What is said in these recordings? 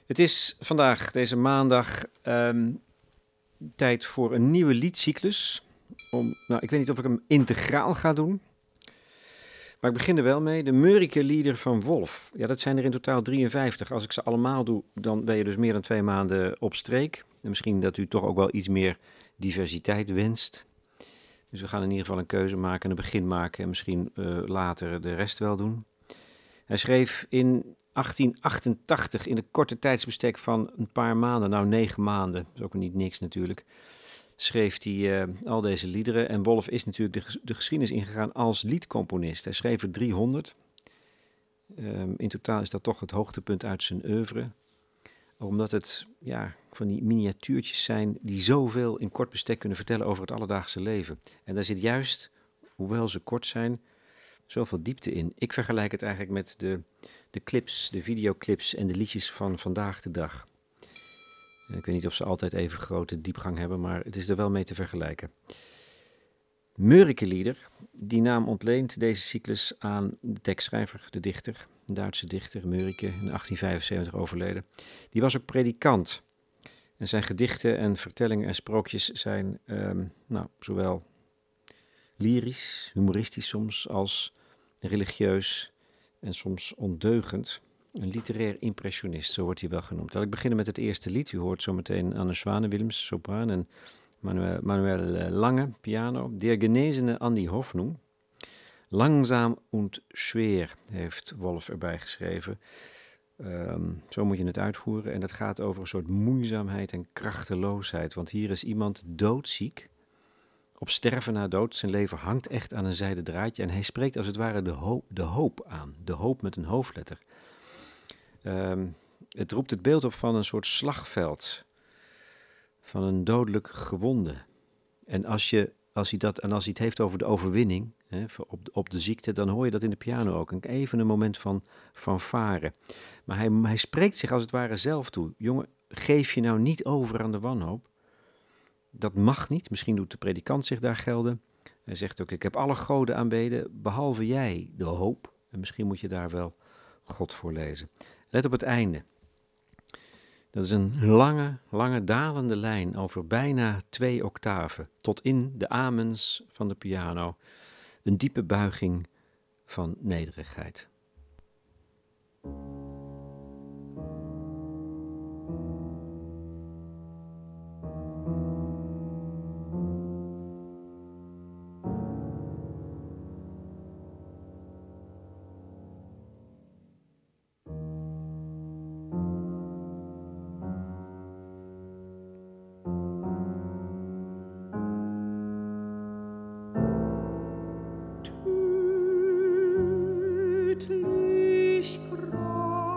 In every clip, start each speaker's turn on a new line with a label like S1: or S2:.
S1: Het is vandaag, deze maandag, tijd voor een nieuwe liedcyclus. Ik weet niet of ik hem integraal ga doen. Maar ik begin er wel mee. De Mörike-lieder van Wolf. Ja, dat zijn er in totaal 53. Als ik ze allemaal doe, dan ben je dus meer dan 2 maanden op streek. En misschien dat u toch ook wel iets meer diversiteit wenst. Dus we gaan in ieder geval een keuze maken, een begin maken en misschien later de rest wel doen. Hij schreef in 1888 in de korte tijdsbestek van een paar maanden, nou 9 maanden, dat is ook niet niks natuurlijk, schreef hij al deze liederen. En Wolf is natuurlijk de geschiedenis ingegaan als liedcomponist. Hij schreef er 300. In totaal is dat toch het hoogtepunt uit zijn oeuvre. Omdat het van die miniatuurtjes zijn die zoveel in kort bestek kunnen vertellen over het alledaagse leven. En daar zit juist, hoewel ze kort zijn, zoveel diepte in. Ik vergelijk het eigenlijk met de clips, de videoclips en de liedjes van vandaag de dag. Ik weet niet of ze altijd even grote diepgang hebben, maar het is er wel mee te vergelijken. Mörike-lieder, die naam ontleent deze cyclus aan de tekstschrijver, de dichter, een Duitse dichter, Mörike, in 1875 overleden. Die was ook predikant. En zijn gedichten en vertellingen en sprookjes zijn zowel lyrisch, humoristisch soms, als religieus en soms ondeugend. Een literair impressionist, zo wordt hij wel genoemd. Laat ik beginnen met het eerste lied. U hoort zometeen Anne Zwane-Willems, sopraan, en Manuel Lange, piano. Der Genesene an die Hoffnung. Langzaam und schwer, heeft Wolf erbij geschreven. Zo moet je het uitvoeren. En dat gaat over een soort moeizaamheid en krachteloosheid. Want hier is iemand doodziek, op sterven na dood. Zijn leven hangt echt aan een zijden draadje. En hij spreekt als het ware de hoop aan. De hoop met een hoofdletter. Het roept het beeld op van een soort slagveld. Van een dodelijk gewonde. En als hij het heeft over de overwinning, op de ziekte, dan hoor je dat in de piano ook. Even een moment van varen. Maar hij spreekt zich als het ware zelf toe. Jongen, geef je nou niet over aan de wanhoop. Dat mag niet. Misschien doet de predikant zich daar gelden. Hij zegt ook, ik heb alle goden aanbeden, behalve jij, de hoop. En misschien moet je daar wel God voor lezen. Let op het einde. Dat is een lange dalende lijn over bijna 2 octaven, tot in de amens van de piano. Een diepe buiging van nederigheid.
S2: Tödlich grau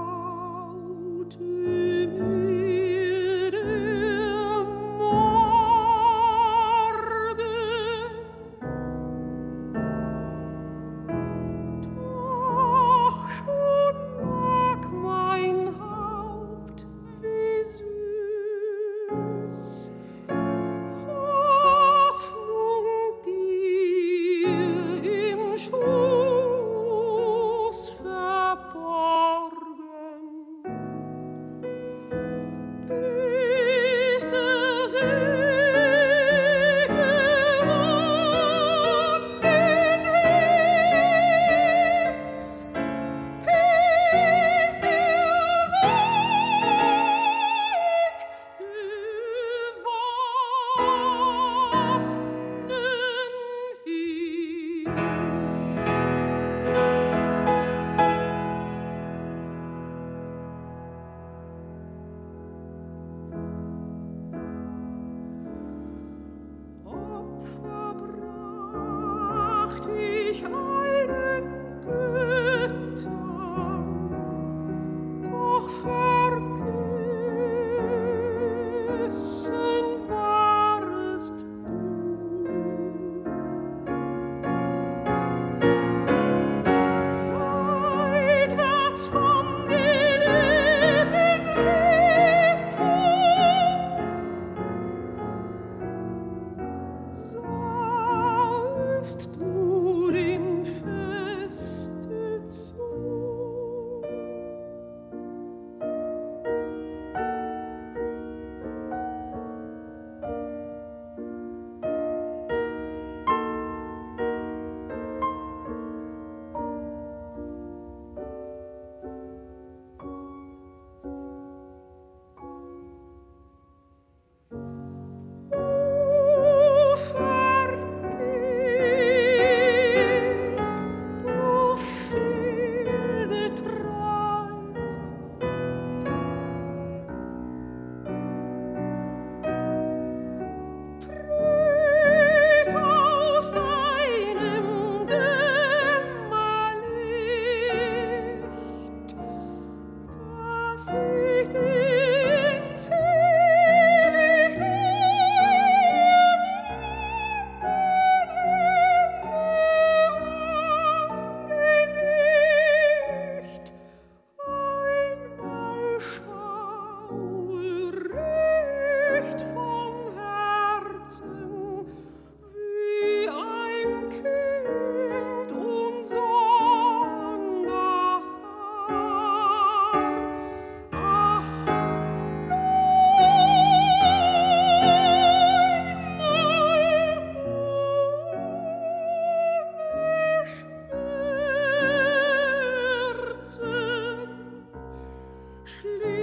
S2: Schlimm